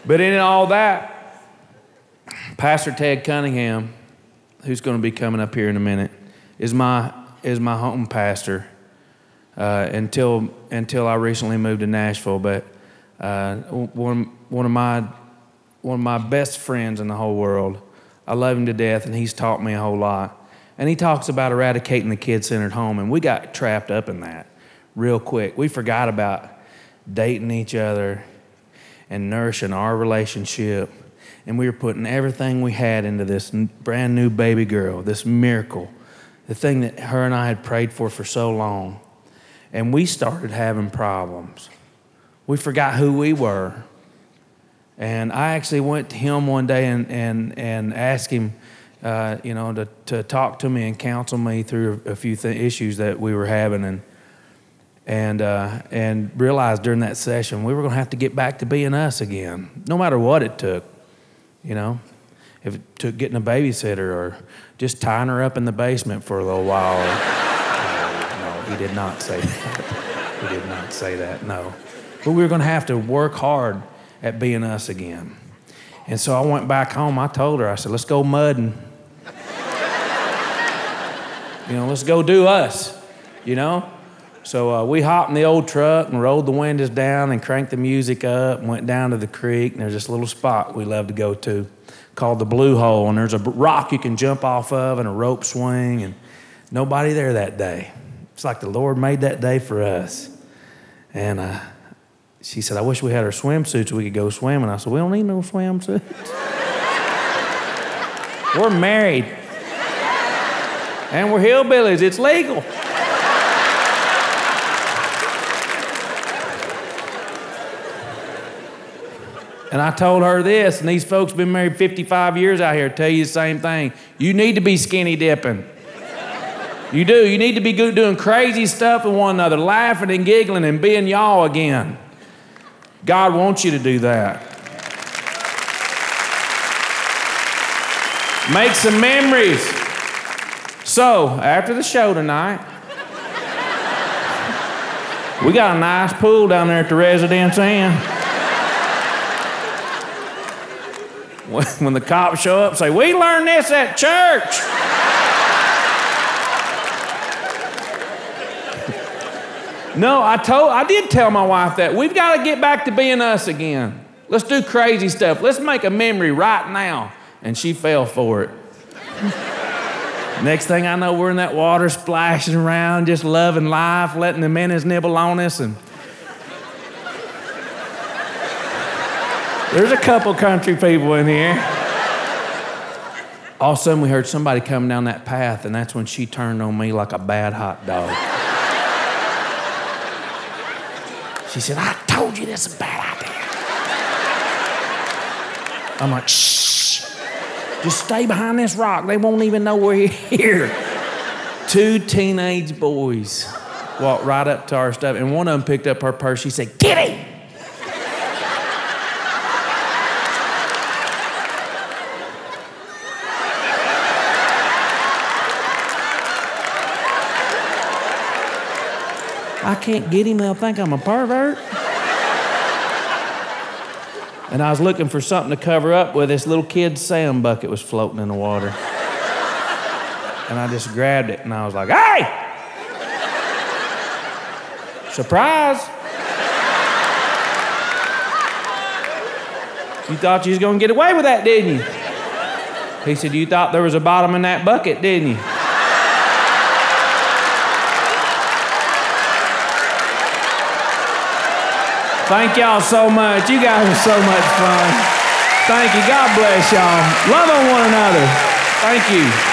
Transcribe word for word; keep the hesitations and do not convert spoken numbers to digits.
But in all that, Pastor Ted Cunningham, who's going to be coming up here in a minute, is my is my home pastor uh, until until I recently moved to Nashville. But uh, one one of my one of my best friends in the whole world. I love him to death, and he's taught me a whole lot. And he talks about eradicating the kid-centered home, and we got trapped up in that real quick. We forgot about dating each other and nourishing our relationship, and we were putting everything we had into this brand new baby girl, this miracle, the thing that her and I had prayed for for so long. And we started having problems. We forgot who we were. And I actually went to him one day and and, and asked him, uh, you know, to, to talk to me and counsel me through a few th- issues that we were having, and and uh, and realized during that session we were going to have to get back to being us again, no matter what it took. You know, if it took getting a babysitter or just tying her up in the basement for a little while. no, no, he did not say that. He did not say that. No, but we were going to have to work hard at being us again. And so I went back home. I told her, I said, let's go mudding. you know, let's go do us, you know? So uh, we hopped in the old truck and rolled the windows down and cranked the music up and went down to the creek. And there's this little spot we love to go to called the Blue Hole. And there's a rock you can jump off of and a rope swing. And nobody there that day. It's like the Lord made that day for us. And uh, she said, I wish we had our swimsuits so we could go swimming. I said, we don't need no swimsuits. We're married. And we're hillbillies. It's legal. And I told her this, and these folks been married fifty-five years out here tell you the same thing. You need to be skinny dipping. You do. You need to be doing crazy stuff with one another, laughing and giggling and being y'all again. God wants you to do that. Make some memories. So, after the show tonight, we got a nice pool down there at the Residence Inn. When the cops show up, say, we learned this at church. No, I told, I did tell my wife that. We've got to get back to being us again. Let's do crazy stuff. Let's make a memory right now. And she fell for it. Next thing I know, we're in that water splashing around, just loving life, letting the minnows nibble on us. And there's a couple country people in here. All of a sudden, we heard somebody coming down that path, and that's when she turned on me like a bad hot dog. She said, I told you this is a bad idea. I'm like, shh. Just stay behind this rock. They won't even know we're here. Two teenage boys walked right up to our stuff, and one of them picked up her purse. She said, get him. I can't get him, they'll think I'm a pervert. And I was looking for something to cover up with. This little kid's sand bucket was floating in the water. And I just grabbed it and I was like, hey! Surprise! You thought you was gonna get away with that, didn't you? He said, you thought there was a bottom in that bucket, didn't you? Thank y'all so much. You guys are so much fun. Thank you. God bless y'all. Love on one another. Thank you.